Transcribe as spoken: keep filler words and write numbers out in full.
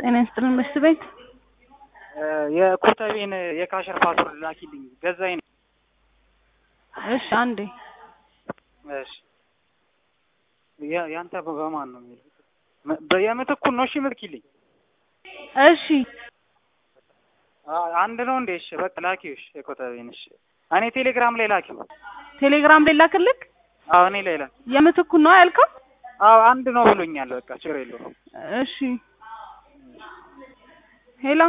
ጤና ይስጥልን መስት ቤት የኮተቤን የካሸር ፓስወርድ ላኪልኝ ገዛኝ ነው። እሺ አንዴ እሺ ያ ያንተ በማን ነው የሚለው በየምትኩን ነው። እሺ ምልኪልኝ። እሺ አንድ ነው እንዴ? እሺ በቃ ላኪው። እሺ የኮተቤን እሺ እኔ ቴሌግራም ላይ ላኪው። ቴሌግራም ላይ ላክልክ? አዎ እኔ ላይ ላክ። የምትኩን ነው ያልከው? አዎ አንድ ነው ብሎኛል። በቃ ችግር የለውም። እሺ ሄሎ